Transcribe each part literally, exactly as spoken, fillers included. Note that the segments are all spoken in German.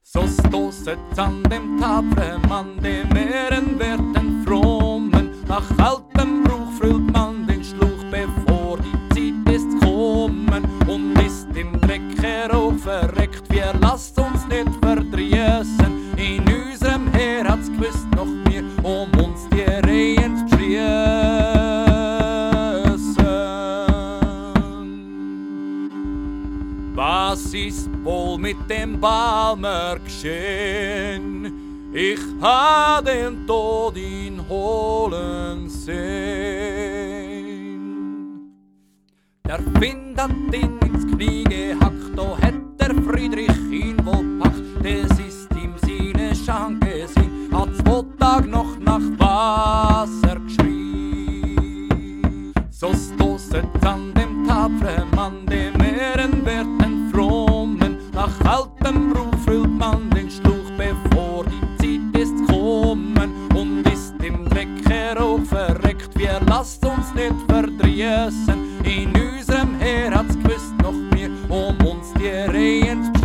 So stoßet an dem tapferen Mann, dem ehrenwerten Frommen. Nach altem Brauch füllt man den Schluch, bevor die Zeit ist kommen. Und ist im Dreck herauf verreckt, wir lasst uns nicht verdrießen. In unserem Heer hat's gewusst noch mehr, um uns die Rehen zu schließen. Was ist wohl mit dem Balmer geschehen? Ich ha den Tod ihn holen sehen. Der Wind hat ihn ins Knie gehackt, da hätt der Friedrich ihn wohl packt. Das ist ihm seine Schanke sin, hat zwei Tag noch nach Wasser geschrien. So stoßet an dem tapferen Mann, dem ehrenwerten Frommen. Nach altem Brauch füllt man den Schluch, bevor die Zeit ist kommen. Und ist im Dreck herauf verreckt, wir lasst uns nicht verdrießen. In unserem Heer hat's gewusst noch mehr, um uns die Rehen zu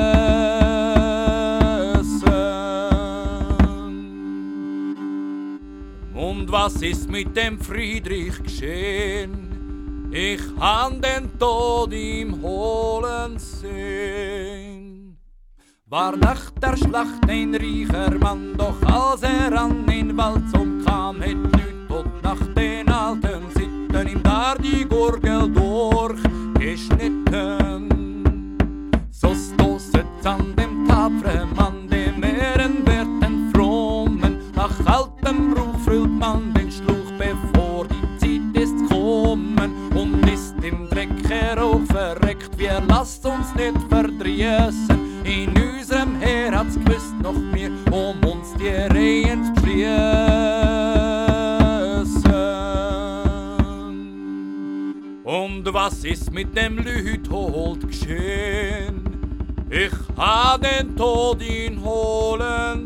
schließen. Und was ist mit dem Friedrich geschehen? Ich han den Tod ihm holen sehen. War nach der Schlacht ein reicher Mann, doch als er an den Wald umkam, hätt Lüt und nach den alten Sitten ihm da die Gurgel durchgeschnitten. So stoßet an dem tapferen Mann, dem ehrenwerten Frommen. Nach altem Brauch füllt man den Schluch, bevor die Zeit ist kommen. Und ist im Dreck herauf verreckt, wir lasst uns nicht verdrießen. In unserem Heer hat's gewusst noch mehr, um uns die Rehen zu schließen. Und was ist mit dem Lüthold geschehen? Ich ha den Tod ihn holen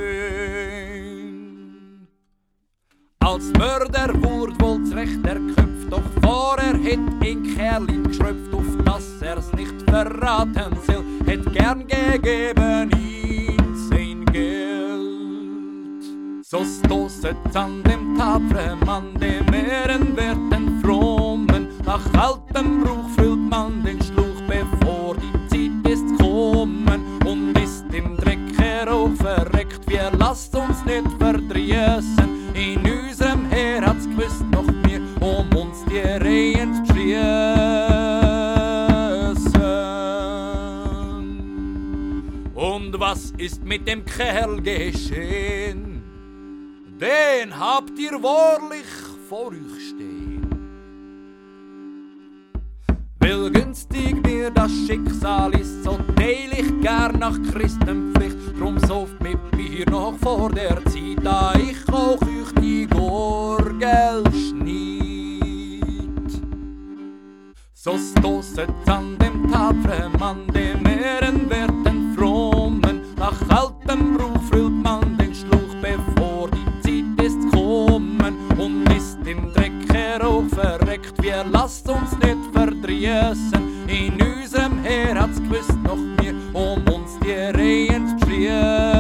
sehen. Als Mörder wurd wohl's recht erköpft, doch vorher hätt ein Kerl geschröpft, auf dass er's nicht verraten soll, hätt gern gegeben ihm sein Geld. So stoßet an dem tapferen Mann, dem ehrenwerten Frommen. Nach altem Brauch füllt man den Schluch, bevor die Zeit ist kommen. Und ist im Dreck herauf verreckt, wir lasst uns nicht verdrießen. In unserem Heer hat's gewusst noch mehr, um uns die Rehen zu schließen. Und was ist mit dem Kerl geschehen? Den habt ihr wahrlich vor euch stehen. Weil günstig mir das Schicksal ist, so teil ich gern nach Christenpflicht. Drum sauft mit mir noch vor der Zeit, da ich auch euch die Gurgel schnitt. So stoßet an dem tapferen Mann, dem ehrenwerten Frommen. Nach altem Brauch füllt man den Schluch, bevor die Zeit ist kommen. Und ist im Dreck herauf verreckt, wir lasst uns nicht verdrießen. In unserem Heer hat's gewusst noch mehr, um uns die Rehen zu schließen.